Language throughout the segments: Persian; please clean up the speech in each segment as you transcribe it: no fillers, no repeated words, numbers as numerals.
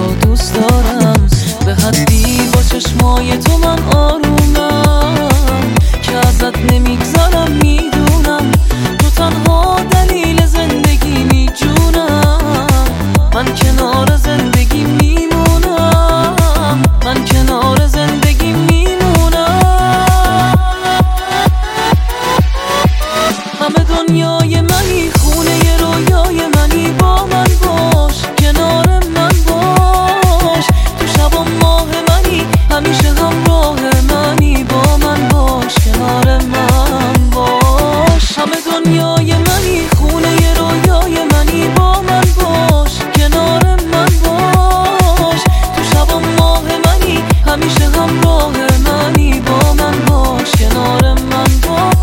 دوست دارم به حدی با چشمای تو من آرومم که ازت نمیگذرم میدونم تو تنها دلیل زندگی میجونم من کنار زندگی میمونم من کنار زندگی میمونم همه دنیای منی خونه رویای منی با من باش کنار من باش تو شب و ماه منی همیشه همراه منی با من باش کنار من باش همه دنیای منی خونه رویای منی با من باش کنار من باش تو شب و ماه منی همیشه همراه منی با من باش کنار من باش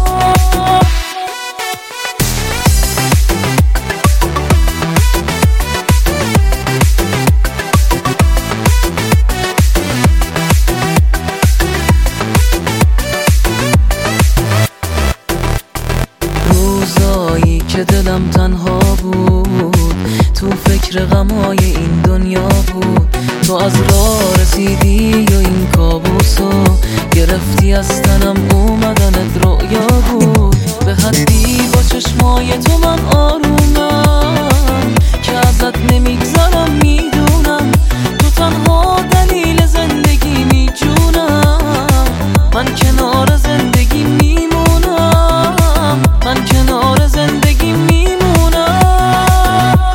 روزایی که دلم تنها بود تو فکر غمای این دنیا بود تو از راه رسیدی و این کابوسو گرفتی از تنم اومدنت رؤیا بود به حدی با چشمای تو من آرومم که ازت نمیگذرم میدونم تو تنها دلیل زندگی میجونم من کنار زندگی میمونم من کنار زندگی میمونم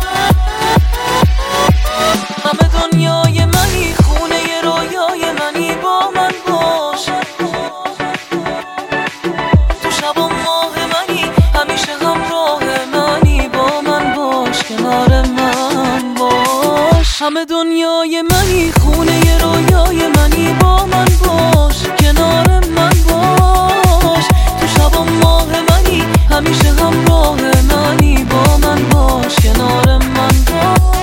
همه دنیای منی خونه رویای منی با من باش تو شب و ماه منی همیشه همراه منی با من باش کنار من باش همه دنیای منی خونه رویای منی با من باش کنار من باش تو شب و ماه منی همیشه همراه منی با من باش کنار من باش